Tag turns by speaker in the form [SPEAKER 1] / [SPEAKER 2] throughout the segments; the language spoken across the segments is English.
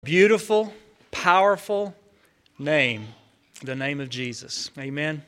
[SPEAKER 1] Beautiful, powerful name, the name of Jesus. Amen.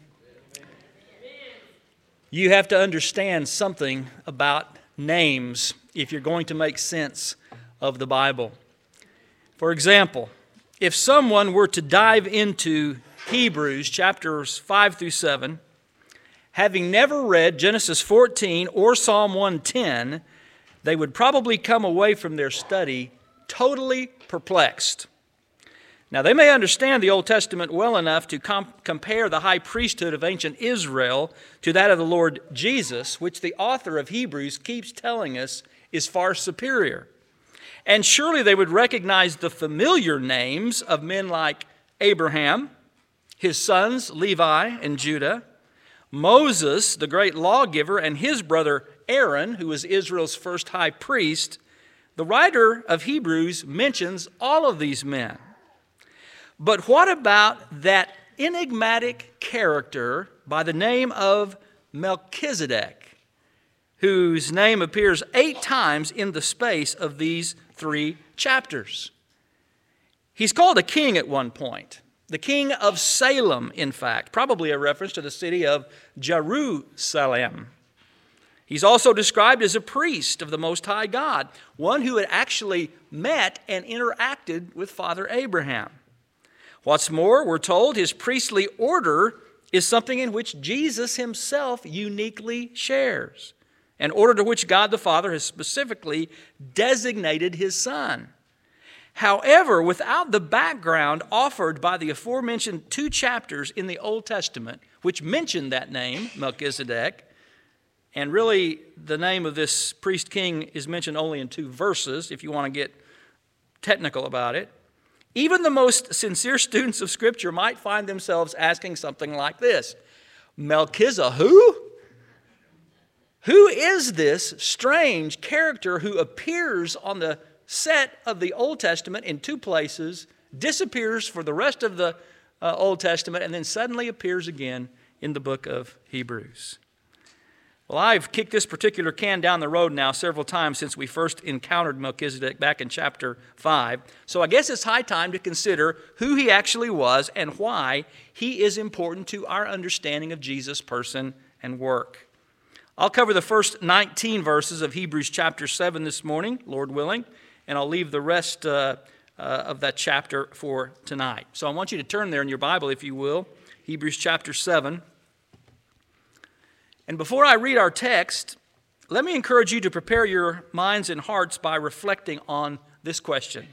[SPEAKER 1] You have to understand something about names if you're going to make sense of the Bible. For example, if someone were to dive into Hebrews chapters 5 through 7, having never read Genesis 14 or Psalm 110, they would probably come away from their study totally perplexed. Now, they may understand the Old Testament well enough to compare the high priesthood of ancient Israel to that of the Lord Jesus, which the author of Hebrews keeps telling us is far superior. And surely they would recognize the familiar names of men like Abraham, his sons Levi and Judah, Moses, the great lawgiver, and his brother Aaron, who was Israel's first high priest. The writer of Hebrews mentions all of these men. But what about that enigmatic character by the name of Melchizedek, whose name appears 8 times in the space of these 3 chapters? He's called a king at one point, the king of Salem, in fact, probably a reference to the city of Jerusalem. He's also described as a priest of the Most High God, one who had actually met and interacted with Father Abraham. What's more, we're told his priestly order is something in which Jesus himself uniquely shares, an order to which God the Father has specifically designated his Son. However, without the background offered by the aforementioned 2 chapters in the Old Testament, which mention that name, Melchizedek, and really, the name of this priest king is mentioned only in 2 verses, if you want to get technical about it. Even the most sincere students of Scripture might find themselves asking something like this: Melchizedek, who? Who is this strange character who appears on the set of the Old Testament in 2 places, disappears for the rest of the Old Testament, and then suddenly appears again in the book of Hebrews? Well, I've kicked this particular can down the road now several times since we first encountered Melchizedek back in chapter 5. So I guess it's high time to consider who he actually was and why he is important to our understanding of Jesus' person and work. I'll cover the first 19 verses of Hebrews chapter 7 this morning, Lord willing, and I'll leave the rest of that chapter for tonight. So I want you to turn there in your Bible, if you will, Hebrews chapter 7. And before I read our text, let me encourage you to prepare your minds and hearts by reflecting on this question.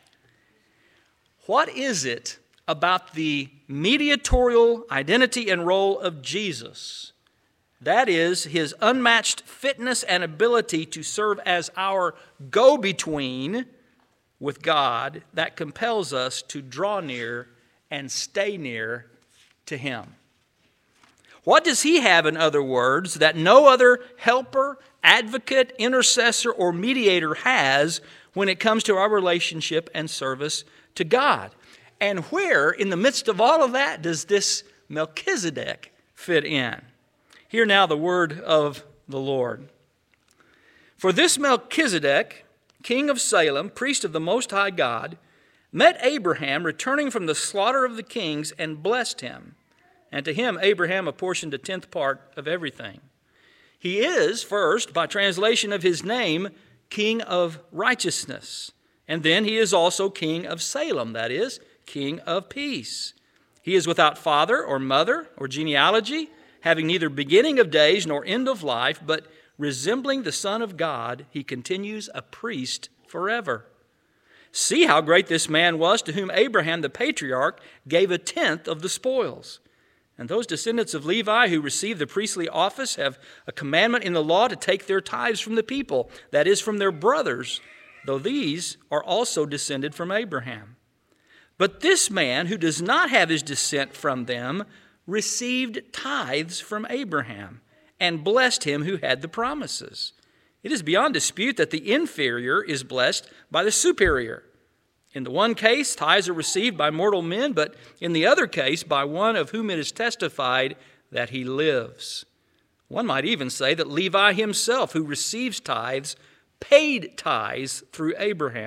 [SPEAKER 1] What is it about the mediatorial identity and role of Jesus, that is, his unmatched fitness and ability to serve as our go-between with God, that compels us to draw near and stay near to him? What does he have, in other words, that no other helper, advocate, intercessor, or mediator has when it comes to our relationship and service to God? And where, in the midst of all of that, does this Melchizedek fit in? Hear now the word of the Lord. For this Melchizedek, king of Salem, priest of the Most High God, met Abraham returning from the slaughter of the kings and blessed him. And to him Abraham apportioned a 10th part of everything. He is, first, by translation of his name, King of Righteousness. And then he is also King of Salem, that is, King of Peace. He is without father or mother or genealogy, having neither beginning of days nor end of life, but resembling the Son of God, he continues a priest forever. See how great this man was, to whom Abraham the patriarch gave a 10th of the spoils. And those descendants of Levi who receive the priestly office have a commandment in the law to take their tithes from the people, that is, from their brothers, though these are also descended from Abraham. But this man, who does not have his descent from them, received tithes from Abraham and blessed him who had the promises. It is beyond dispute that the inferior is blessed by the superior. In the one case, tithes are received by mortal men, but in the other case, by one of whom it is testified that he lives. One might even say that Levi himself, who receives tithes, paid tithes through Abraham,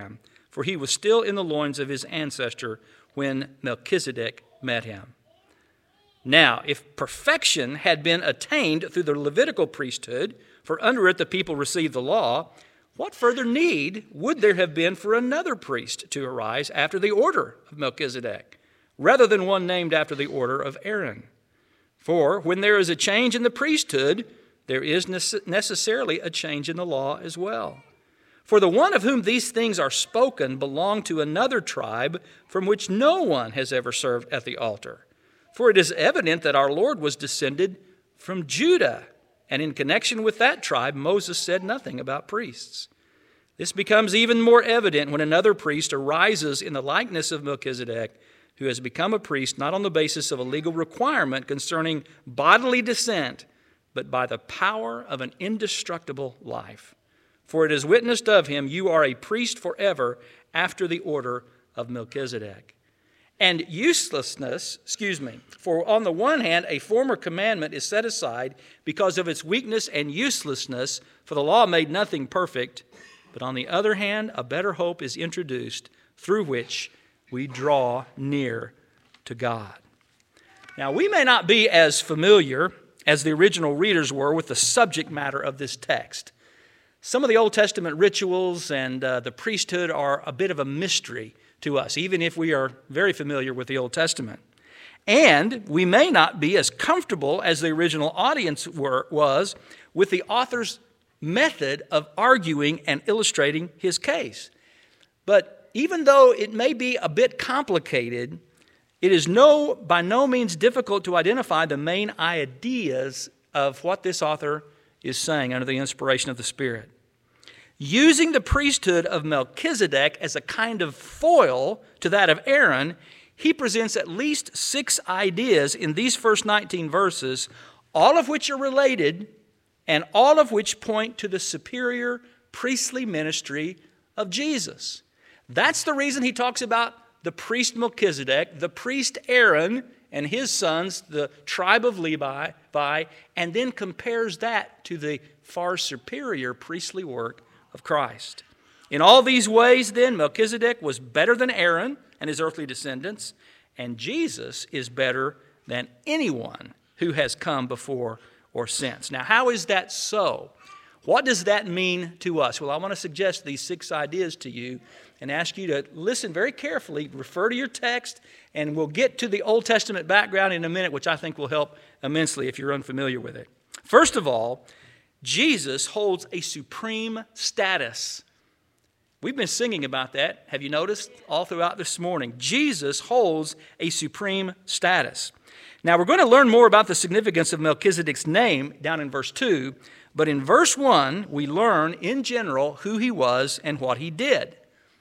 [SPEAKER 1] for he was still in the loins of his ancestor when Melchizedek met him. Now, if perfection had been attained through the Levitical priesthood, for under it the people received the law, what further need would there have been for another priest to arise after the order of Melchizedek, rather than one named after the order of Aaron? For when there is a change in the priesthood, there is necessarily a change in the law as well. For the one of whom these things are spoken belonged to another tribe from which no one has ever served at the altar. For it is evident that our Lord was descended from Judah, and in connection with that tribe, Moses said nothing about priests. This becomes even more evident when another priest arises in the likeness of Melchizedek, who has become a priest not on the basis of a legal requirement concerning bodily descent, but by the power of an indestructible life. For it is witnessed of him, you are a priest forever after the order of Melchizedek. And for on the one hand, a former commandment is set aside because of its weakness and uselessness, for the law made nothing perfect. But on the other hand, a better hope is introduced through which we draw near to God. Now, we may not be as familiar as the original readers were with the subject matter of this text. Some of the Old Testament rituals and the priesthood are a bit of a mystery to us, even if we are very familiar with the Old Testament. And we may not be as comfortable as the original audience was with the author's method of arguing and illustrating his case. But even though it may be a bit complicated, it is by no means difficult to identify the main ideas of what this author is saying under the inspiration of the Spirit. Using the priesthood of Melchizedek as a kind of foil to that of Aaron, he presents at least 6 ideas in these first 19 verses, all of which are related and all of which point to the superior priestly ministry of Jesus. That's the reason he talks about the priest Melchizedek, the priest Aaron, and his sons, the tribe of Levi, and then compares that to the far superior priestly work of Christ. In all these ways, then, Melchizedek was better than Aaron and his earthly descendants, and Jesus is better than anyone who has come before or since. Now, how is that so? What does that mean to us? Well, I want to suggest these 6 ideas to you and ask you to listen very carefully, refer to your text, and we'll get to the Old Testament background in a minute, which I think will help immensely if you're unfamiliar with it. First of all, Jesus holds a supreme status. We've been singing about that. Have you noticed? All throughout this morning. Jesus holds a supreme status. Now, we're going to learn more about the significance of Melchizedek's name down in verse 2, but in verse 1, we learn in general who he was and what he did.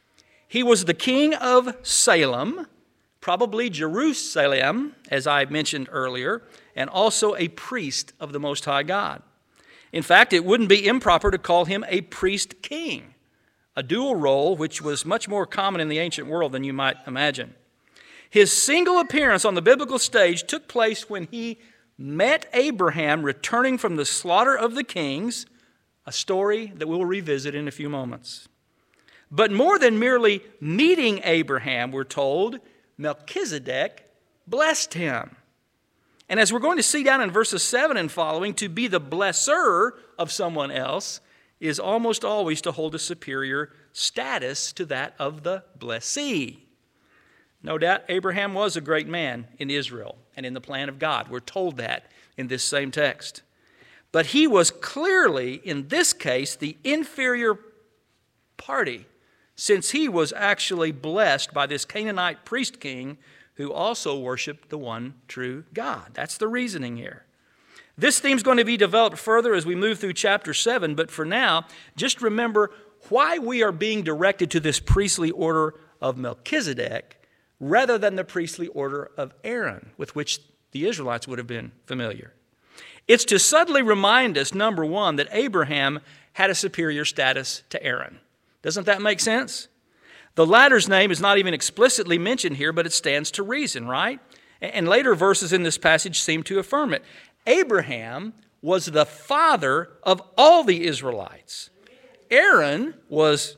[SPEAKER 1] He was the king of Salem, probably Jerusalem, as I mentioned earlier, and also a priest of the Most High God. In fact, it wouldn't be improper to call him a priest king, a dual role which was much more common in the ancient world than you might imagine. His single appearance on the biblical stage took place when he met Abraham returning from the slaughter of the kings, a story that we'll revisit in a few moments. But more than merely meeting Abraham, we're told, Melchizedek blessed him. And as we're going to see down in verses 7 and following, to be the blesser of someone else is almost always to hold a superior status to that of the blessee. No doubt Abraham was a great man in Israel and in the plan of God. We're told that in this same text. But he was clearly, in this case, the inferior party, since he was actually blessed by this Canaanite priest king who also worshiped the one true God. That's the reasoning here. This theme's going to be developed further as we move through chapter 7, but for now, just remember why we are being directed to this priestly order of Melchizedek rather than the priestly order of Aaron, with which the Israelites would have been familiar. It's to subtly remind us, number one, that Abraham had a superior status to Aaron. Doesn't that make sense? The latter's name is not even explicitly mentioned here, but it stands to reason, right? And later verses in this passage seem to affirm it. Abraham was the father of all the Israelites. Aaron was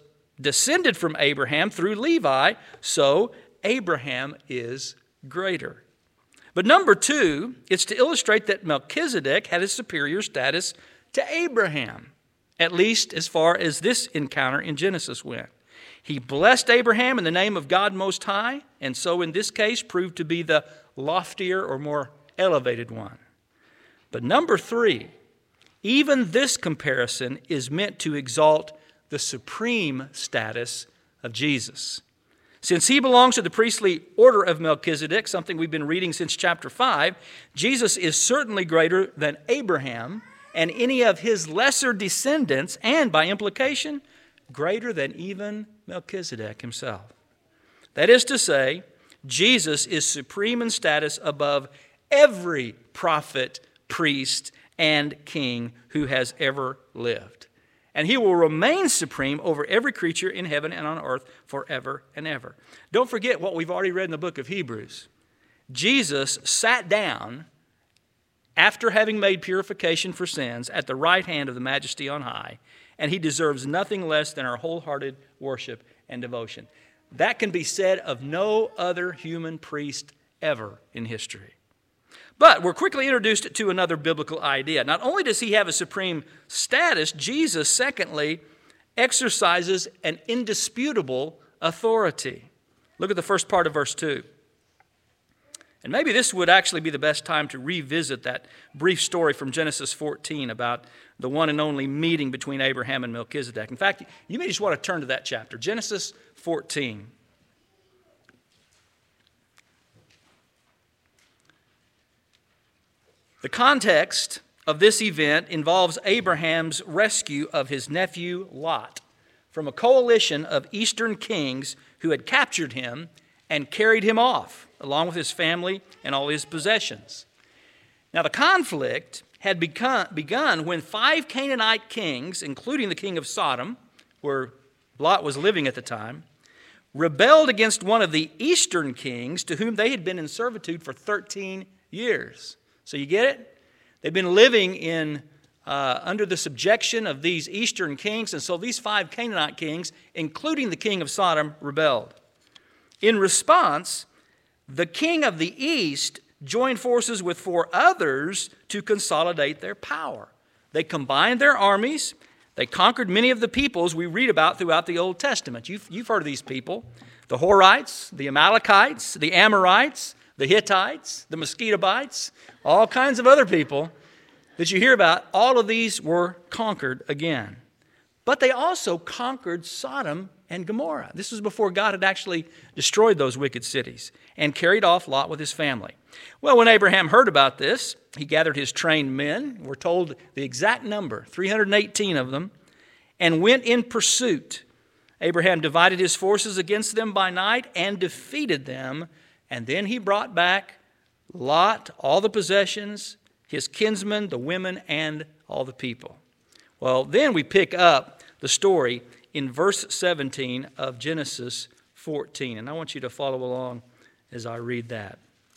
[SPEAKER 1] descended from Abraham through Levi, so Abraham is greater. But number two, it's to illustrate that Melchizedek had a superior status to Abraham, at least as far as this encounter in Genesis went. He blessed Abraham in the name of God Most High, and so in this case proved to be the loftier or more elevated one. But number three, even this comparison is meant to exalt the supreme status of Jesus. Since he belongs to the priestly order of Melchizedek, something we've been reading since chapter 5, Jesus is certainly greater than Abraham and any of his lesser descendants, and by implication, greater than even Melchizedek himself. That is to say, Jesus is supreme in status above every prophet, priest, and king who has ever lived. And he will remain supreme over every creature in heaven and on earth forever and ever. Don't forget what we've already read in the book of Hebrews. Jesus sat down after having made purification for sins at the right hand of the Majesty on high, and he deserves nothing less than our wholehearted worship and devotion. That can be said of no other human priest ever in history. But we're quickly introduced to another biblical idea. Not only does he have a supreme status, Jesus, secondly, exercises an indisputable authority. Look at the first part of verse 2. And maybe this would actually be the best time to revisit that brief story from Genesis 14 about the one and only meeting between Abraham and Melchizedek. In fact, you may just want to turn to that chapter, Genesis 14. The context of this event involves Abraham's rescue of his nephew Lot from a coalition of eastern kings who had captured him and carried him off, along with his family and all his possessions. Now, the conflict had begun when 5 Canaanite kings, including the king of Sodom, where Lot was living at the time, rebelled against one of the eastern kings to whom they had been in servitude for 13 years. So you get it? They've been living under the subjection of these eastern kings, and so these 5 Canaanite kings, including the king of Sodom, rebelled. In response, the king of the east joined forces with 4 others to consolidate their power. They combined their armies. They conquered many of the peoples we read about throughout the Old Testament. You've heard of these people: the Horites, the Amalekites, the Amorites, the Hittites, the Mosquitobites, all kinds of other people that you hear about. All of these were conquered again. But they also conquered Sodom and Gomorrah. This was before God had actually destroyed those wicked cities and carried off Lot with his family. Well, when Abraham heard about this, he gathered his trained men. We're told the exact number, 318 of them, and went in pursuit. Abraham divided his forces against them by night and defeated them. And then he brought back Lot, all the possessions, his kinsmen, the women, and all the people. Well, then we pick up the story in verse 17 of Genesis 14. And I want you to follow along as I read that.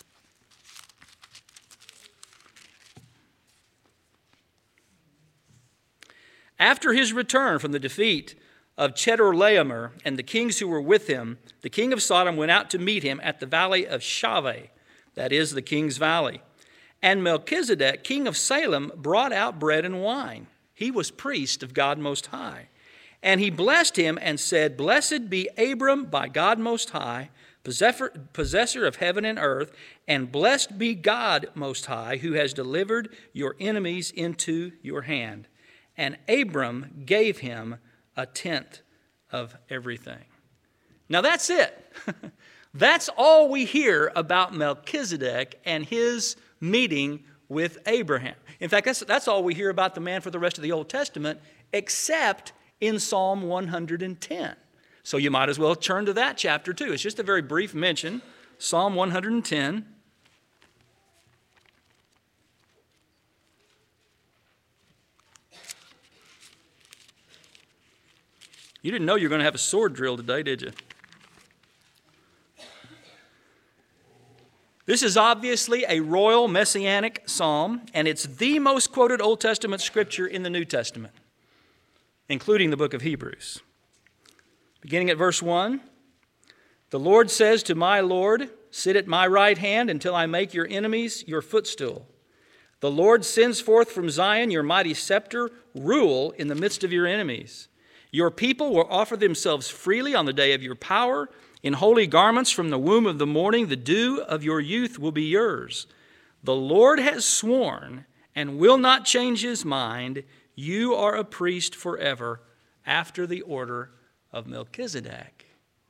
[SPEAKER 1] After his return from the defeat of Chedorlaomer and the kings who were with him, the king of Sodom went out to meet him at the valley of Shaveh, that is, the king's valley. And Melchizedek, king of Salem, brought out bread and wine. He was priest of God Most High. And he blessed him and said, "Blessed be Abram by God Most High, possessor of heaven and earth, and blessed be God Most High, who has delivered your enemies into your hand." And Abram gave him a tenth of everything. Now that's it. That's all we hear about Melchizedek and his meeting with Abraham. In fact, that's all we hear about the man for the rest of the Old Testament, except in Psalm 110. So you might as well turn to that chapter too. It's just a very brief mention. Psalm 110. You didn't know you were going to have a sword drill today, did you? This is obviously a royal messianic psalm, and it's the most quoted Old Testament scripture in the New Testament, including the book of Hebrews. Beginning at verse 1, the Lord says to my Lord, sit at my right hand until I make your enemies your footstool. The Lord sends forth from Zion your mighty scepter, rule in the midst of your enemies. Your people will offer themselves freely on the day of your power. In holy garments from the womb of the morning, the dew of your youth will be yours. The Lord has sworn and will not change his mind. You are a priest forever after the order of Melchizedek.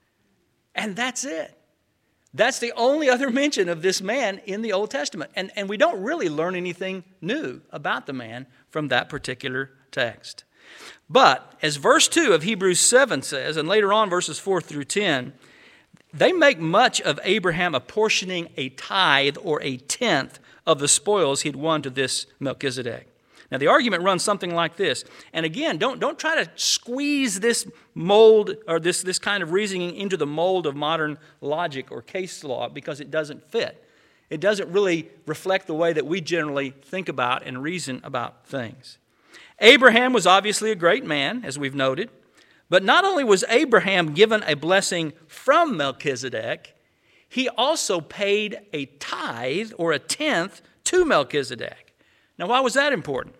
[SPEAKER 1] And that's it. That's the only other mention of this man in the Old Testament. And we don't really learn anything new about the man from that particular text. But as verse 2 of Hebrews 7 says, and later on verses 4 through 10, they make much of Abraham apportioning a tithe or a tenth of the spoils he'd won to this Melchizedek. Now the argument runs something like this. And again, don't try to squeeze this mold or this kind of reasoning into the mold of modern logic or case law, because it doesn't fit. It doesn't really reflect the way that we generally think about and reason about things. Abraham was obviously a great man, as we've noted. But not only was Abraham given a blessing from Melchizedek, he also paid a tithe or a tenth to Melchizedek. Now, why was that important?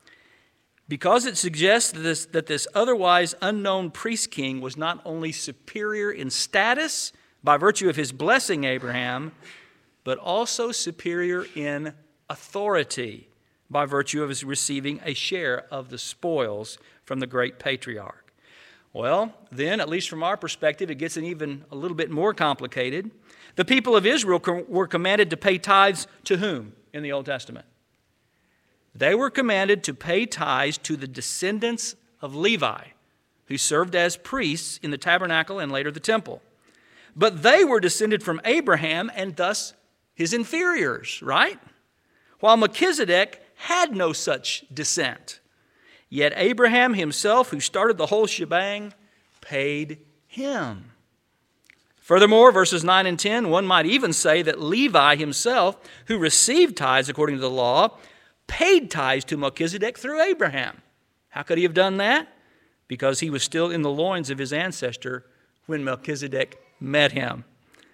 [SPEAKER 1] Because it suggests that this otherwise unknown priest king was not only superior in status by virtue of his blessing Abraham, but also superior in authority by virtue of his receiving a share of the spoils from the great patriarch. Well, then, at least from our perspective, it gets even a little bit more complicated. The people of Israel were commanded to pay tithes to whom in the Old Testament? They were commanded to pay tithes to the descendants of Levi, who served as priests in the tabernacle and later the temple. But they were descended from Abraham and thus his inferiors, right? While Melchizedek had no such descent. Yet Abraham himself, who started the whole shebang, paid him. Furthermore, verses 9 and 10, one might even say that Levi himself, who received tithes according to the law, paid tithes to Melchizedek through Abraham. How could he have done that? Because he was still in the loins of his ancestor when Melchizedek met him.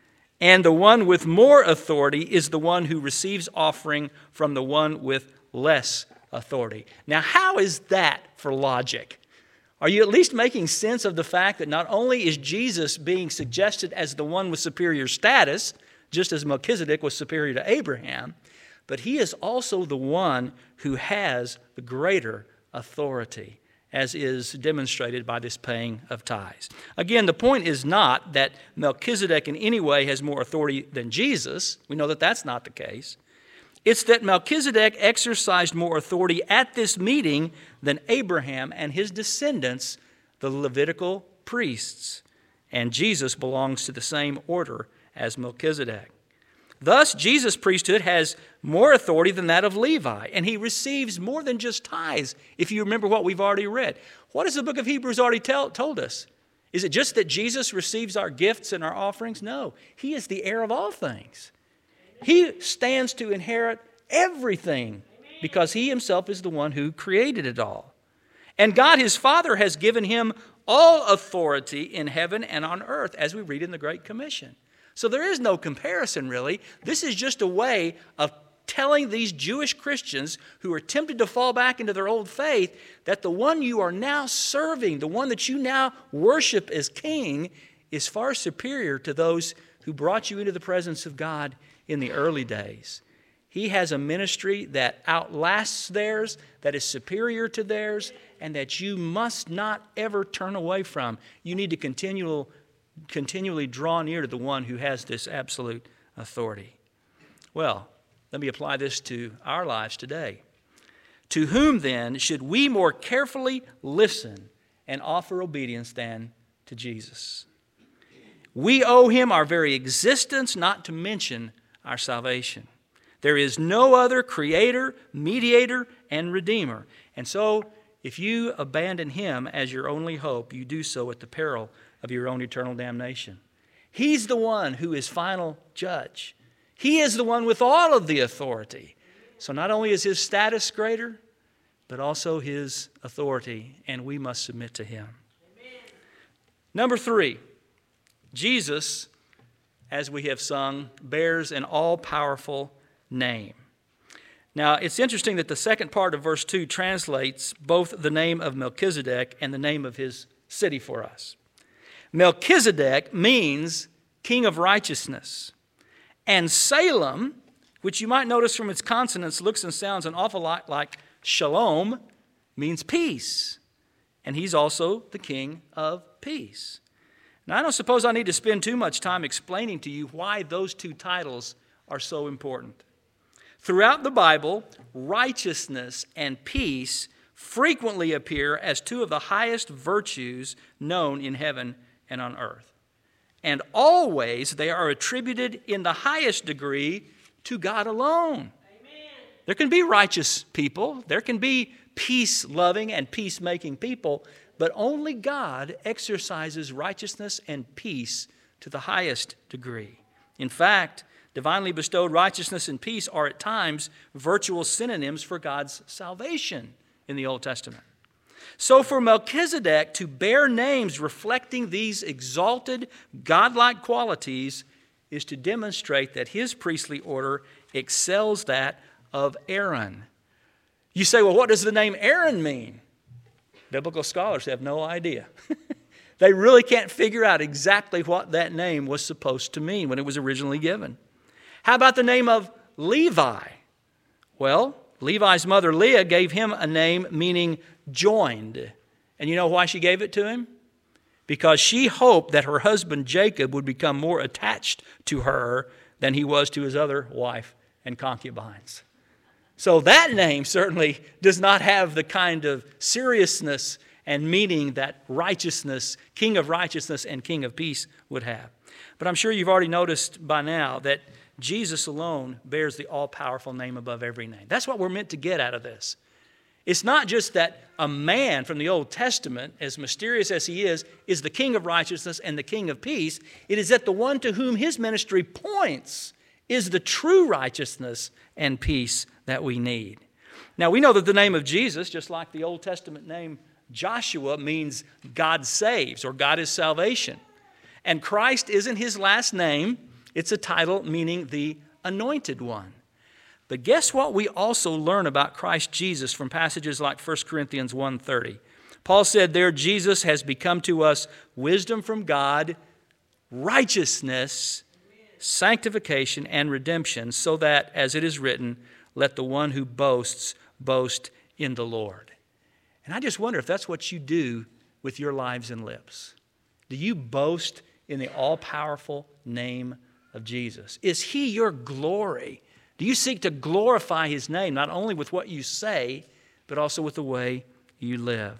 [SPEAKER 1] And the one with more authority is the one who receives offering from the one with less authority. Now, how is that for logic? Are you at least making sense of the fact that not only is Jesus being suggested as the one with superior status, just as Melchizedek was superior to Abraham, but he is also the one who has the greater authority, as is demonstrated by this paying of tithes. Again, the point is not that Melchizedek in any way has more authority than Jesus. We know that that's not the case. It's that Melchizedek exercised more authority at this meeting than Abraham and his descendants, the Levitical priests. And Jesus belongs to the same order as Melchizedek. Thus, Jesus' priesthood has more authority than that of Levi, and he receives more than just tithes, if you remember what we've already read. What has the book of Hebrews already told us? Is it just that Jesus receives our gifts and our offerings? No, he is the heir of all things. He stands to inherit everything because he himself is the one who created it all. And God, his Father, has given him all authority in heaven and on earth, as we read in the Great Commission. So there is no comparison, really. This is just a way of telling these Jewish Christians who are tempted to fall back into their old faith that the one you are now serving, the one that you now worship as king, is far superior to those who brought you into the presence of God in the early days. He has a ministry that outlasts theirs, that is superior to theirs, and that you must not ever turn away from. You need to continually draw near to the one who has this absolute authority. Well, let me apply this to our lives today. To whom then should we more carefully listen and offer obedience than to Jesus? We owe him our very existence, not to mention our salvation. There is no other creator, mediator, and redeemer. And so, if you abandon him as your only hope, you do so at the peril of your own eternal damnation. He's the one who is final judge. He is the one with all of the authority. So not only is his status greater, but also his authority, and we must submit to him. Amen. Number 3, Jesus, as we have sung, bears an all-powerful name. Now, it's interesting that the second part of verse 2 translates both the name of Melchizedek and the name of his city for us. Melchizedek means king of righteousness. And Salem, which you might notice from its consonants, looks and sounds an awful lot like shalom, means peace. And he's also the king of peace. Now, I don't suppose I need to spend too much time explaining to you why those two titles are so important. Throughout the Bible, righteousness and peace frequently appear as two of the highest virtues known in heaven and on earth. And always they are attributed in the highest degree to God alone. Amen. There can be righteous people, there can be peace-loving and peace-making people, but only God exercises righteousness and peace to the highest degree. In fact, divinely bestowed righteousness and peace are at times virtual synonyms for God's salvation in the Old Testament. So for Melchizedek to bear names reflecting these exalted, godlike qualities is to demonstrate that his priestly order excels that of Aaron. You say, well, what does the name Aaron mean? Biblical scholars have no idea. They really can't figure out exactly what that name was supposed to mean when it was originally given. How about the name of Levi? Well, Levi's mother Leah gave him a name meaning joined. And you know why she gave it to him? Because she hoped that her husband Jacob would become more attached to her than he was to his other wife and concubines. So that name certainly does not have the kind of seriousness and meaning that righteousness, King of righteousness and King of peace would have. But I'm sure you've already noticed by now that Jesus alone bears the all-powerful name above every name. That's what we're meant to get out of this. It's not just that a man from the Old Testament, as mysterious as he is the King of righteousness and the King of peace. It is that the one to whom his ministry points is the true righteousness and peace that we need. Now, we know that the name of Jesus, just like the Old Testament name Joshua, means God saves or God is salvation. And Christ isn't his last name. It's a title meaning the anointed one. But guess what we also learn about Christ Jesus from passages like 1 Corinthians 1:30. Paul said there, Jesus has become to us wisdom from God, righteousness, sanctification, and redemption, so that, as it is written, let the one who boasts boast in the Lord. And I just wonder if that's what you do with your lives and lips. Do you boast in the all-powerful name of Jesus? Is he your glory? Do you seek to glorify his name, not only with what you say, but also with the way you live?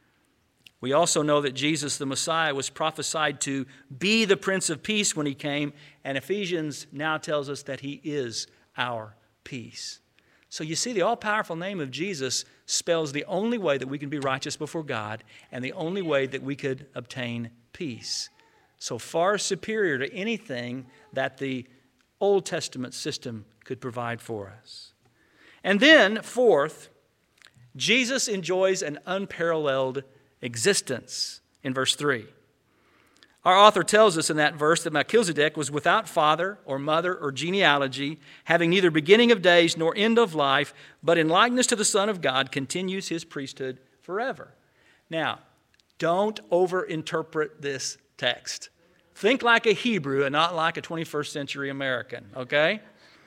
[SPEAKER 1] We also know that Jesus, the Messiah, was prophesied to be the Prince of Peace when he came, and Ephesians now tells us that he is our peace. So you see, the all-powerful name of Jesus spells the only way that we can be righteous before God and the only way that we could obtain peace. So far superior to anything that the Old Testament system could provide for us. And then, fourth, Jesus enjoys an unparalleled existence in verse 3. Our author tells us in that verse that Melchizedek was without father or mother or genealogy, having neither beginning of days nor end of life, but in likeness to the Son of God continues his priesthood forever. Now, don't overinterpret this text. Think like a Hebrew and not like a 21st century American, okay?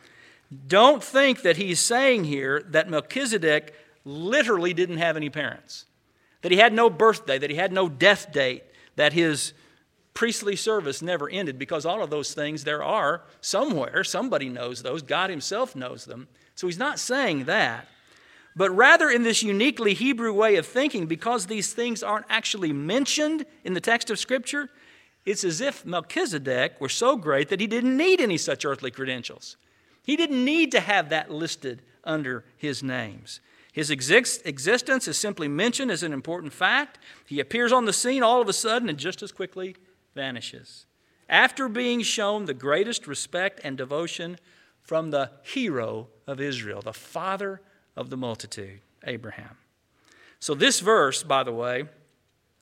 [SPEAKER 1] Don't think that he's saying here that Melchizedek literally didn't have any parents, that he had no birthday, that he had no death date, that his priestly service never ended, because all of those things there are somewhere. Somebody knows those. God himself knows them. So he's not saying that. But rather in this uniquely Hebrew way of thinking, because these things aren't actually mentioned in the text of Scripture, it's as if Melchizedek were so great that he didn't need any such earthly credentials. He didn't need to have that listed under his names. His existence is simply mentioned as an important fact. He appears on the scene all of a sudden and just as quickly vanishes, after being shown the greatest respect and devotion from the hero of Israel, the father of the multitude, Abraham. So this verse, by the way,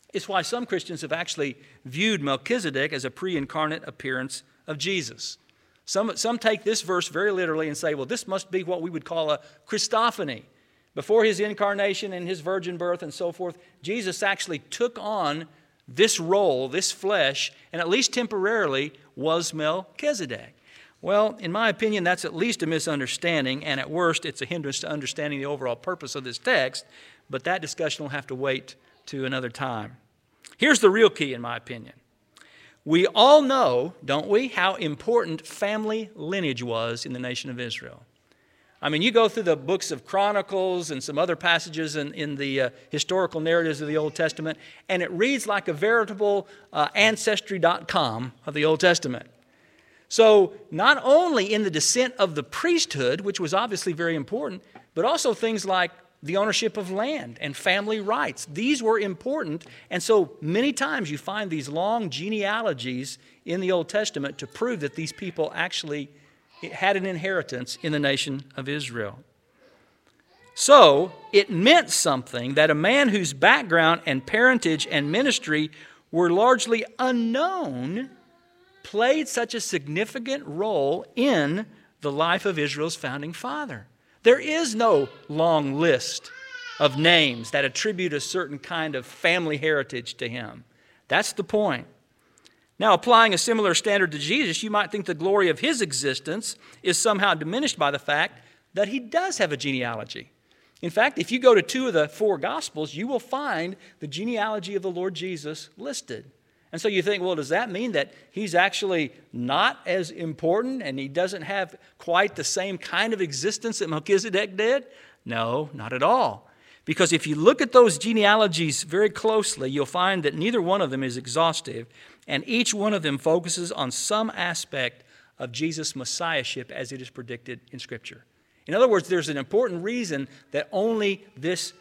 [SPEAKER 1] It's why some Christians have actually viewed Melchizedek as a pre-incarnate appearance of Jesus. Some take this verse very literally and say, well, this must be what we would call a Christophany. Before his incarnation and his virgin birth and so forth, Jesus actually took on this role, this flesh, and at least temporarily was Melchizedek. Well, in my opinion, that's at least a misunderstanding, and at worst, it's a hindrance to understanding the overall purpose of this text, but that discussion will have to wait to another time. Here's the real key, in my opinion. We all know, don't we, how important family lineage was in the nation of Israel. I mean, you go through the books of Chronicles and some other passages in the historical narratives of the Old Testament, and it reads like a veritable Ancestry.com of the Old Testament. So not only in the descent of the priesthood, which was obviously very important, but also things like the ownership of land and family rights. These were important, and so many times you find these long genealogies in the Old Testament to prove that these people actually had an inheritance in the nation of Israel. So it meant something that a man whose background and parentage and ministry were largely unknown played such a significant role in the life of Israel's founding father. There is no long list of names that attribute a certain kind of family heritage to him. That's the point. Now, applying a similar standard to Jesus, you might think the glory of his existence is somehow diminished by the fact that he does have a genealogy. In fact, if you go to 2 of the 4 Gospels, you will find the genealogy of the Lord Jesus listed. And so you think, well, does that mean that he's actually not as important and he doesn't have quite the same kind of existence that Melchizedek did? No, not at all. Because if you look at those genealogies very closely, you'll find that neither one of them is exhaustive, and each one of them focuses on some aspect of Jesus' messiahship as it is predicted in Scripture. In other words, there's an important reason that only these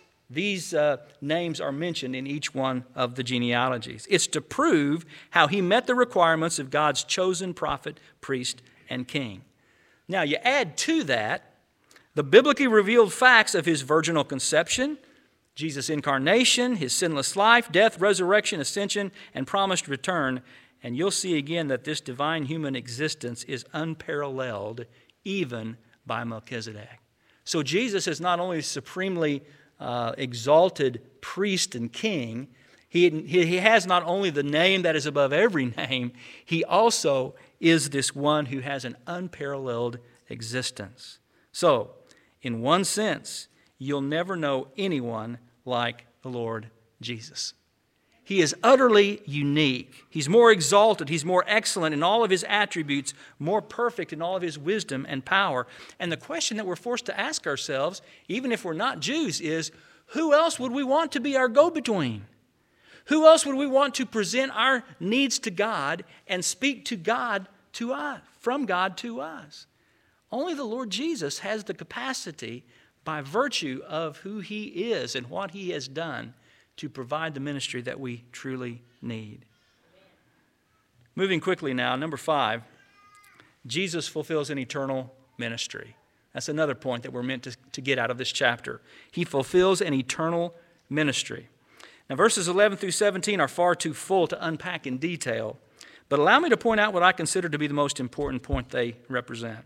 [SPEAKER 1] names are mentioned in each one of the genealogies. It's to prove how he met the requirements of God's chosen prophet, priest, and king. Now, you add to that the biblically revealed facts of his virginal conception, Jesus' incarnation, his sinless life, death, resurrection, ascension, and promised return, and you'll see again that this divine human existence is unparalleled even by Melchizedek. So Jesus is not only supremely exalted priest and king, he has not only the name that is above every name, he also is this one who has an unparalleled existence. So, in one sense, you'll never know anyone like the Lord Jesus. He is utterly unique. He's more exalted. He's more excellent in all of his attributes, more perfect in all of his wisdom and power. And the question that we're forced to ask ourselves, even if we're not Jews, is who else would we want to be our go-between? Who else would we want to present our needs to God and speak to God to us, from God to us? Only the Lord Jesus has the capacity, by virtue of who he is and what he has done, to provide the ministry that we truly need. Moving quickly now, number 5, Jesus fulfills an eternal ministry. That's another point that we're meant to get out of this chapter. He fulfills an eternal ministry. Now, verses 11 through 17 are far too full to unpack in detail, but allow me to point out what I consider to be the most important point they represent.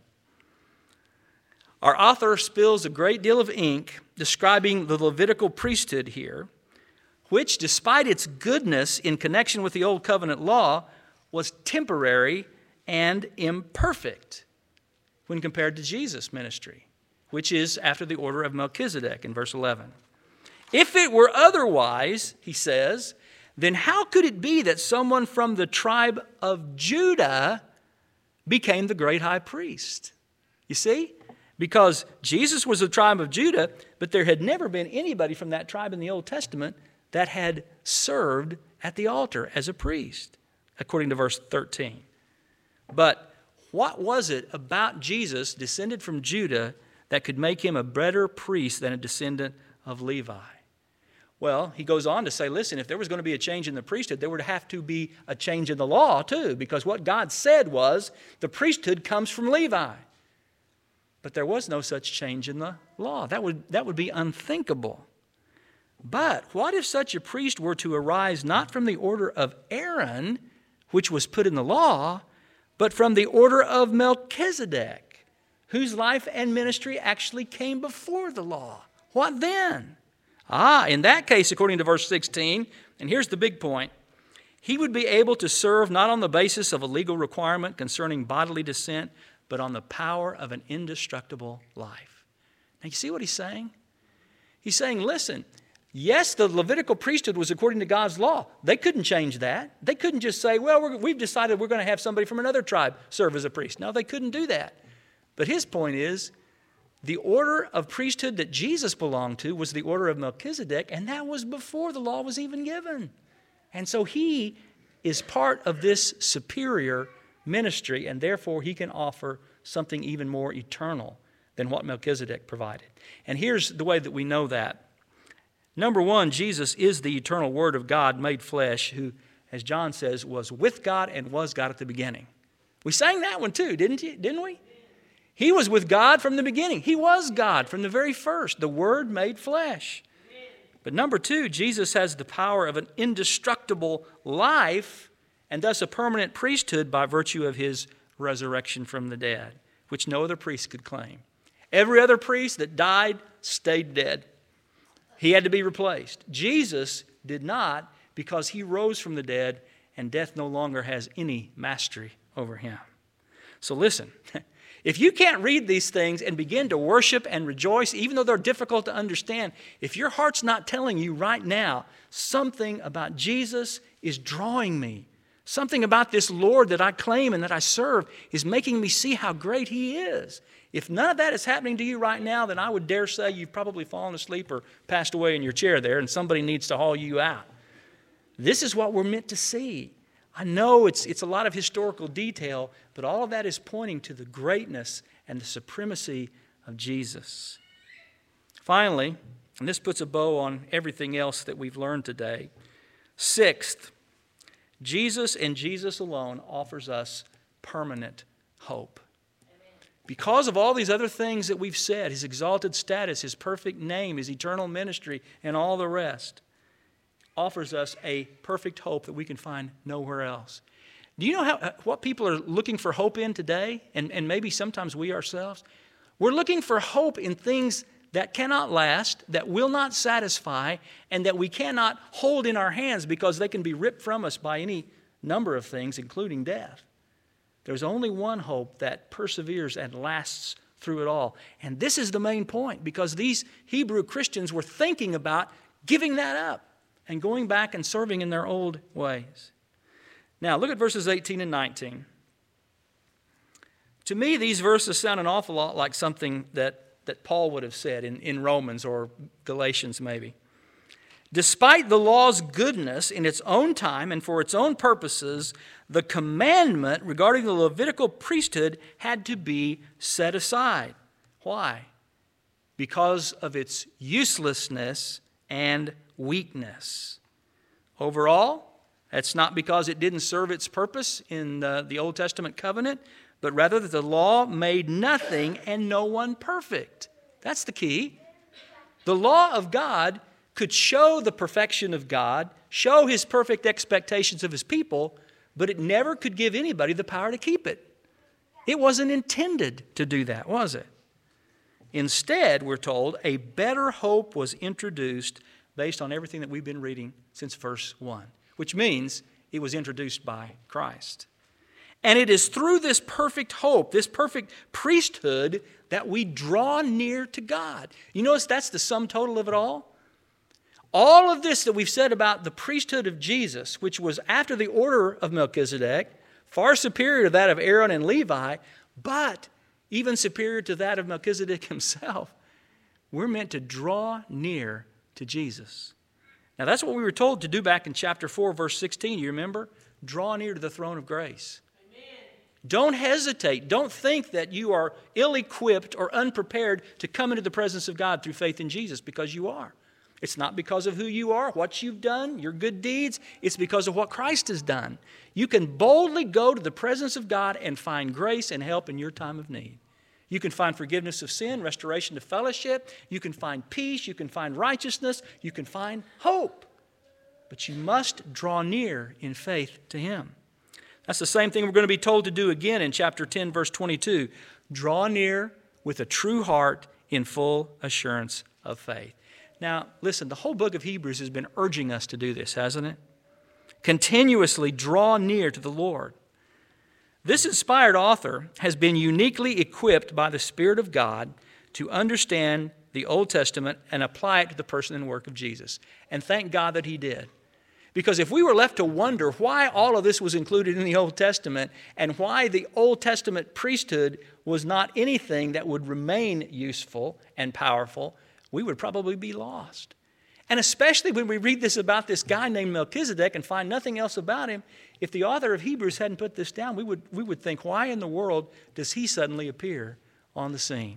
[SPEAKER 1] Our author spills a great deal of ink describing the Levitical priesthood here, which, despite its goodness in connection with the Old Covenant law, was temporary and imperfect when compared to Jesus' ministry, which is after the order of Melchizedek in verse 11. If it were otherwise, he says, then how could it be that someone from the tribe of Judah became the great high priest? You see? Because Jesus was the tribe of Judah, but there had never been anybody from that tribe in the Old Testament that had served at the altar as a priest, according to verse 13. But what was it about Jesus, descended from Judah, that could make him a better priest than a descendant of Levi? Well, he goes on to say, listen, if there was going to be a change in the priesthood, there would have to be a change in the law too, because what God said was the priesthood comes from Levi. But there was no such change in the law. That would be unthinkable. But what if such a priest were to arise not from the order of Aaron, which was put in the law, but from the order of Melchizedek, whose life and ministry actually came before the law? What then? In that case, according to verse 16, and here's the big point, he would be able to serve not on the basis of a legal requirement concerning bodily descent, but on the power of an indestructible life. Now, you see what he's saying? He's saying, listen, yes, the Levitical priesthood was according to God's law. They couldn't change that. They couldn't just say, well, we've decided we're going to have somebody from another tribe serve as a priest. No, they couldn't do that. But his point is, the order of priesthood that Jesus belonged to was the order of Melchizedek, and that was before the law was even given. And so he is part of this superior ministry, and therefore he can offer something even more eternal than what Melchizedek provided. And here's the way that we know that. Number one, Jesus is the eternal Word of God made flesh, who, as John says, was with God and was God at the beginning. We sang that one too, didn't we? He was with God from the beginning. He was God from the very first, the Word made flesh. But number two, Jesus has the power of an indestructible life and thus a permanent priesthood by virtue of his resurrection from the dead, which no other priest could claim. Every other priest that died stayed dead. He had to be replaced. Jesus did not, because he rose from the dead and death no longer has any mastery over him. So listen, if you can't read these things and begin to worship and rejoice, even though they're difficult to understand, if your heart's not telling you right now, something about Jesus is drawing me, something about this Lord that I claim and that I serve is making me see how great he is. If none of that is happening to you right now, then I would dare say you've probably fallen asleep or passed away in your chair there and somebody needs to haul you out. This is what we're meant to see. I know it's a lot of historical detail, but all of that is pointing to the greatness and the supremacy of Jesus. Finally, and this puts a bow on everything else that we've learned today, sixth, Jesus and Jesus alone offers us permanent hope. Because of all these other things that we've said, his exalted status, his perfect name, his eternal ministry, and all the rest, offers us a perfect hope that we can find nowhere else. Do you know what people are looking for hope in today? And maybe sometimes we ourselves. We're looking for hope in things that cannot last, that will not satisfy, and that we cannot hold in our hands because they can be ripped from us by any number of things, including death. There's only one hope that perseveres and lasts through it all. And this is the main point, because these Hebrew Christians were thinking about giving that up and going back and serving in their old ways. Now, look at verses 18 and 19. To me, these verses sound an awful lot like something that Paul would have said in Romans or Galatians maybe. Despite the law's goodness in its own time and for its own purposes, the commandment regarding the Levitical priesthood had to be set aside. Why? Because of its uselessness and weakness. Overall, that's not because it didn't serve its purpose in the Old Testament covenant, but rather that the law made nothing and no one perfect. That's the key. The law of God could show the perfection of God, show his perfect expectations of his people, but it never could give anybody the power to keep it. It wasn't intended to do that, was it? Instead, we're told, a better hope was introduced based on everything that we've been reading since verse 1, which means it was introduced by Christ. And it is through this perfect hope, this perfect priesthood, that we draw near to God. You notice that's the sum total of it all? All of this that we've said about the priesthood of Jesus, which was after the order of Melchizedek, far superior to that of Aaron and Levi, but even superior to that of Melchizedek himself, we're meant to draw near to Jesus. Now that's what we were told to do back in chapter 4, verse 16. You remember? Draw near to the throne of grace. Don't hesitate. Don't think that you are ill-equipped or unprepared to come into the presence of God through faith in Jesus, because you are. It's not because of who you are, what you've done, your good deeds. It's because of what Christ has done. You can boldly go to the presence of God and find grace and help in your time of need. You can find forgiveness of sin, restoration to fellowship. You can find peace. You can find righteousness. You can find hope. But you must draw near in faith to Him. That's the same thing we're going to be told to do again in chapter 10, verse 22. Draw near with a true heart in full assurance of faith. Now, listen, the whole book of Hebrews has been urging us to do this, hasn't it? Continuously draw near to the Lord. This inspired author has been uniquely equipped by the Spirit of God to understand the Old Testament and apply it to the person and work of Jesus. And thank God that he did. Because if we were left to wonder why all of this was included in the Old Testament and why the Old Testament priesthood was not anything that would remain useful and powerful, we would probably be lost. And especially when we read this about this guy named Melchizedek and find nothing else about him, if the author of Hebrews hadn't put this down, we would think, why in the world does he suddenly appear on the scene?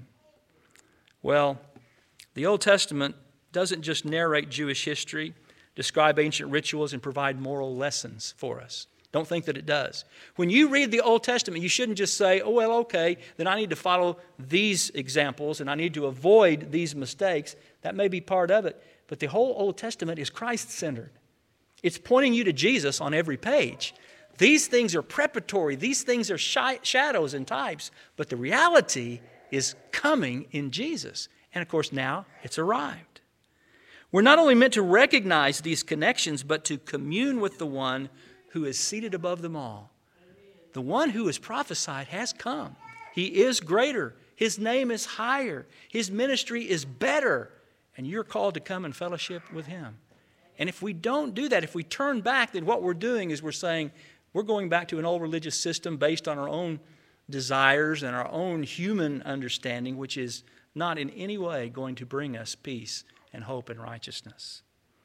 [SPEAKER 1] Well, the Old Testament doesn't just narrate Jewish history, describe ancient rituals, and provide moral lessons for us. Don't think that it does. When you read the Old Testament, you shouldn't just say, oh, well, okay, then I need to follow these examples and I need to avoid these mistakes. That may be part of it. But the whole Old Testament is Christ-centered. It's pointing you to Jesus on every page. These things are preparatory. These things are shadows and types. But the reality is coming in Jesus. And of course, now it's arrived. We're not only meant to recognize these connections, but to commune with the one who is seated above them all. The one who is prophesied has come. He is greater. His name is higher. His ministry is better. And you're called to come and fellowship with Him. And if we don't do that, if we turn back, then what we're doing is we're saying we're going back to an old religious system based on our own desires and our own human understanding, which is not in any way going to bring us peace and hope and righteousness.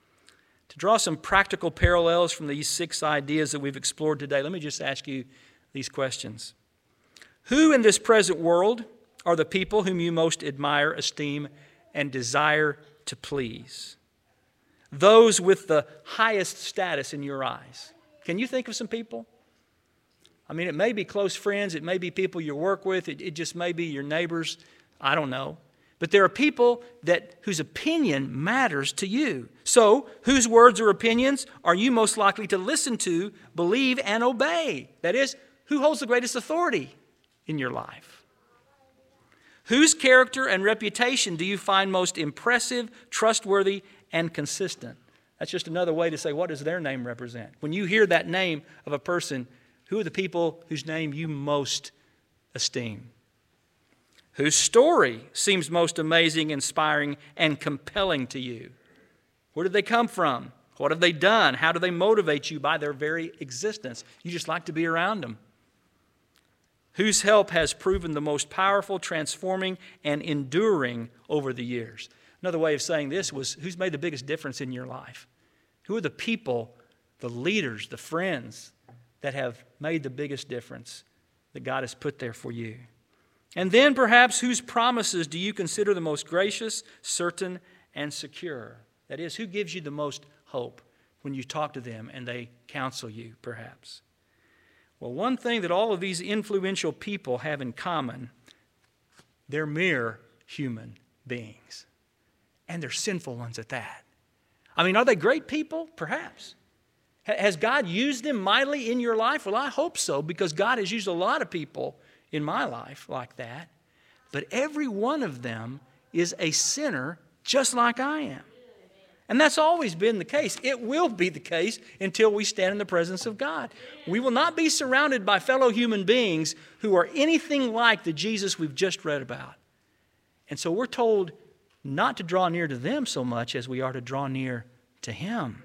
[SPEAKER 1] To draw some practical parallels from these 6 ideas that we've explored today, let me just ask you these questions. Who in this present world are the people whom you most admire, esteem, and desire to please? Those with the highest status in your eyes. Can you think of some people? I mean, it may be close friends. It may be people you work with. It just may be your neighbors. I don't know. But there are people whose opinion matters to you. So, whose words or opinions are you most likely to listen to, believe, and obey? That is, who holds the greatest authority in your life? Whose character and reputation do you find most impressive, trustworthy, and consistent? That's just another way to say, what does their name represent? When you hear that name of a person, who are the people whose name you most esteem? Whose story seems most amazing, inspiring, and compelling to you? Where did they come from? What have they done? How do they motivate you by their very existence? You just like to be around them. Whose help has proven the most powerful, transforming, and enduring over the years? Another way of saying this was, who's made the biggest difference in your life? Who are the people, the leaders, the friends that have made the biggest difference that God has put there for you? And then perhaps whose promises do you consider the most gracious, certain, and secure? That is, who gives you the most hope when you talk to them and they counsel you, perhaps? Well, one thing that all of these influential people have in common, they're mere human beings. And they're sinful ones at that. I mean, are they great people? Perhaps. Has God used them mightily in your life? Well, I hope so, because God has used a lot of people in my life like that. But every one of them is a sinner just like I am. And that's always been the case. It will be the case until we stand in the presence of God. We will not be surrounded by fellow human beings who are anything like the Jesus we've just read about. And so we're told not to draw near to them so much as we are to draw near to Him.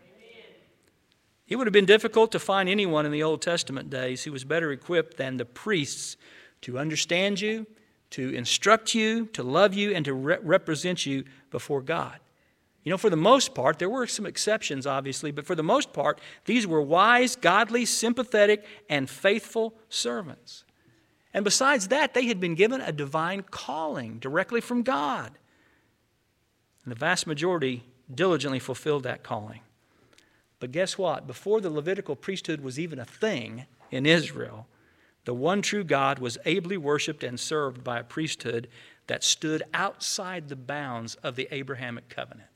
[SPEAKER 1] It would have been difficult to find anyone in the Old Testament days who was better equipped than the priests to understand you, to instruct you, to love you, and to represent you before God. You know, for the most part, there were some exceptions, obviously, but for the most part, these were wise, godly, sympathetic, and faithful servants. And besides that, they had been given a divine calling directly from God. And the vast majority diligently fulfilled that calling. But guess what? Before the Levitical priesthood was even a thing in Israel, the one true God was ably worshiped and served by a priesthood that stood outside the bounds of the Abrahamic covenant.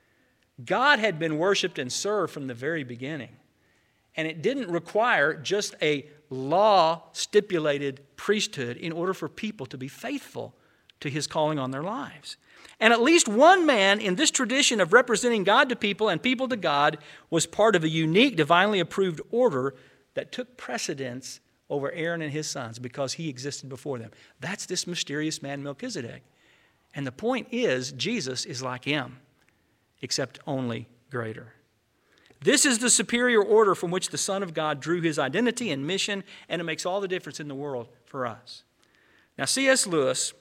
[SPEAKER 1] God had been worshiped and served from the very beginning. And it didn't require just a law-stipulated priesthood in order for people to be faithful to His calling on their lives. And at least one man in this tradition of representing God to people and people to God was part of a unique, divinely approved order that took precedence over Aaron and his sons because he existed before them. That's this mysterious man Melchizedek. And the point is, Jesus is like him, except only greater. This is the superior order from which the Son of God drew His identity and mission, and it makes all the difference in the world for us. Now, C.S. Lewis,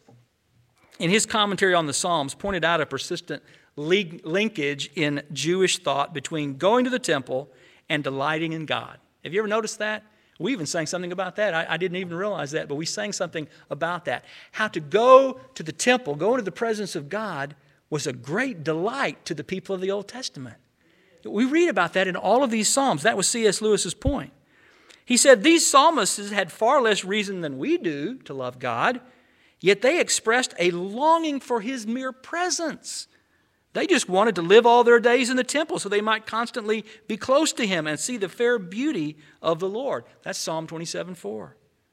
[SPEAKER 1] in his commentary on the Psalms, pointed out a persistent linkage in Jewish thought between going to the temple and delighting in God. Have you ever noticed that? We even sang something about that. I didn't even realize that, but we sang something about that. How to go to the temple, go into the presence of God, was a great delight to the people of the Old Testament. We read about that in all of these Psalms. That was C.S. Lewis's point. He said these psalmists had far less reason than we do to love God, yet they expressed a longing for His mere presence. They just wanted to live all their days in the temple so they might constantly be close to Him and see the fair beauty of the Lord. That's Psalm 27:4.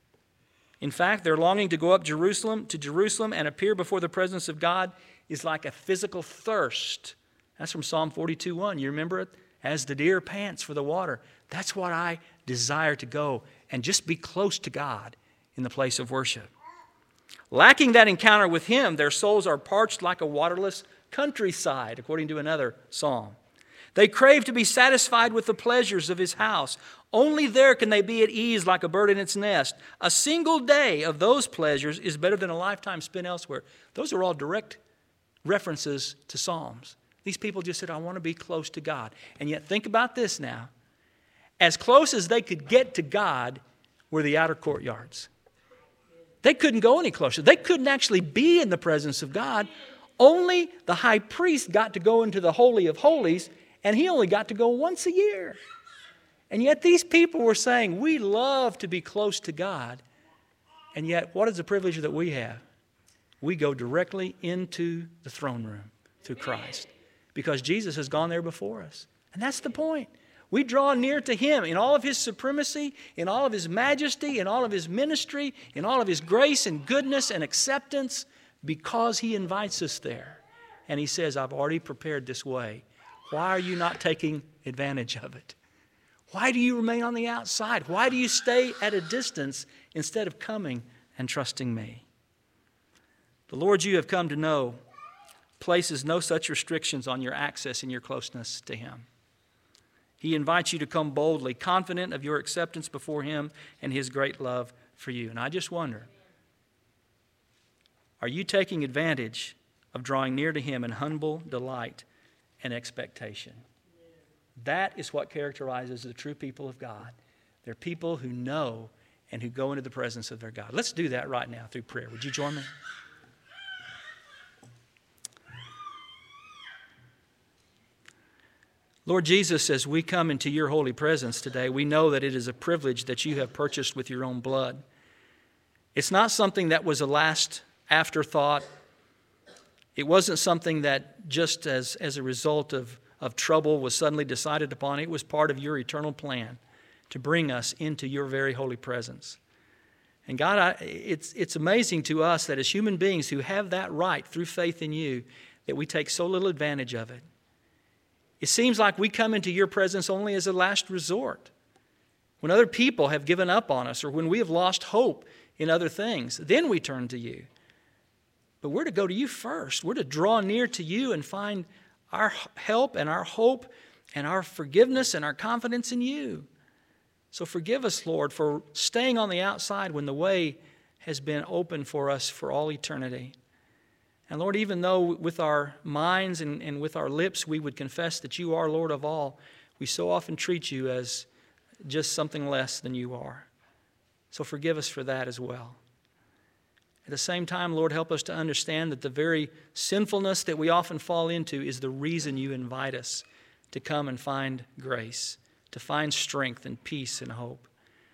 [SPEAKER 1] In fact, their longing to go up to Jerusalem and appear before the presence of God is like a physical thirst. That's from Psalm 42:1. You remember it? As the deer pants for the water. That's what I desire to go and just be close to God in the place of worship. Lacking that encounter with Him, their souls are parched like a waterless countryside, according to another psalm. They crave to be satisfied with the pleasures of His house. Only there can they be at ease like a bird in its nest. A single day of those pleasures is better than a lifetime spent elsewhere. Those are all direct references to Psalms. These people just said, I want to be close to God. And yet think about this now. As close as they could get to God were the outer courtyards. They couldn't go any closer. They couldn't actually be in the presence of God. Only the high priest got to go into the Holy of Holies, and he only got to go once a year. And yet these people were saying, we love to be close to God. And yet, what is the privilege that we have? We go directly into the throne room through Christ, because Jesus has gone there before us. And that's the point. We draw near to Him in all of His supremacy, in all of His majesty, in all of His ministry, in all of His grace and goodness and acceptance, because He invites us there. And He says, I've already prepared this way. Why are you not taking advantage of it? Why do you remain on the outside? Why do you stay at a distance instead of coming and trusting me? The Lord you have come to know places no such restrictions on your access and your closeness to Him. He invites you to come boldly, confident of your acceptance before Him and His great love for you. And I just wonder, are you taking advantage of drawing near to Him in humble delight and expectation? That is what characterizes the true people of God. They're people who know and who go into the presence of their God. Let's do that right now through prayer. Would you join me? Lord Jesus, as we come into your holy presence today, we know that it is a privilege that you have purchased with your own blood. It's not something that was a last afterthought. It wasn't something that just as a result of trouble was suddenly decided upon. It was part of your eternal plan to bring us into your very holy presence. And God, it's amazing to us that as human beings who have that right through faith in you, that we take so little advantage of it. It seems like we come into your presence only as a last resort. When other people have given up on us or when we have lost hope in other things, then we turn to you. But we're to go to you first. We're to draw near to you and find our help and our hope and our forgiveness and our confidence in you. So forgive us, Lord, for staying on the outside when the way has been open for us for all eternity. And Lord, even though with our minds and with our lips we would confess that you are Lord of all, we so often treat you as just something less than you are. So forgive us for that as well. At the same time, Lord, help us to understand that the very sinfulness that we often fall into is the reason you invite us to come and find grace, to find strength and peace and hope.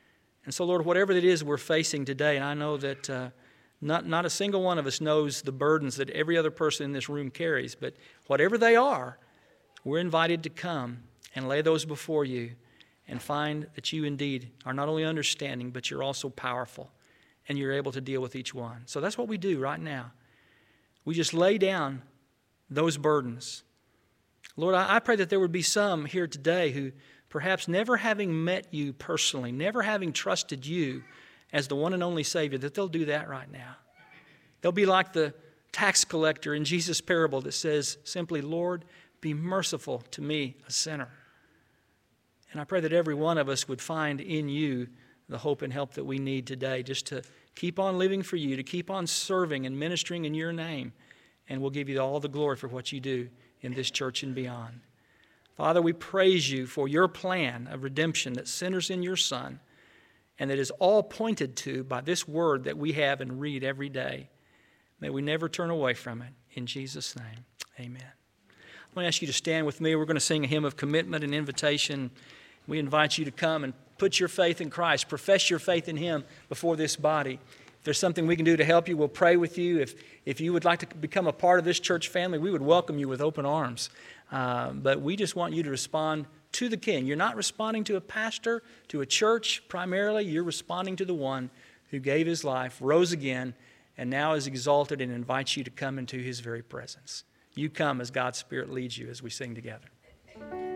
[SPEAKER 1] And so, Lord, whatever it is we're facing today, and I know that not a single one of us knows the burdens that every other person in this room carries, but whatever they are, we're invited to come and lay those before you and find that you indeed are not only understanding, but you're also powerful, and you're able to deal with each one. So that's what we do right now. We just lay down those burdens. Lord, I pray that there would be some here today who, perhaps never having met you personally, never having trusted you as the one and only Savior, that they'll do that right now. They'll be like the tax collector in Jesus' parable that says simply, Lord, be merciful to me, a sinner. And I pray that every one of us would find in you the hope and help that we need today, just to keep on living for you, to keep on serving and ministering in your name. And we'll give you all the glory for what you do in this church and beyond. Father, we praise you for your plan of redemption that centers in your Son, and that is all pointed to by this word that we have and read every day. May we never turn away from it. In Jesus' name, amen. I'm going to ask you to stand with me. We're going to sing a hymn of commitment and invitation. We invite you to come and put your faith in Christ, profess your faith in Him before this body. If there's something we can do to help you, we'll pray with you. If you would like to become a part of this church family, we would welcome you with open arms. But we just want you to respond to the King. You're not responding to a pastor, to a church primarily. You're responding to the one who gave His life, rose again, and now is exalted and invites you to come into His very presence. You come as God's Spirit leads you as we sing together.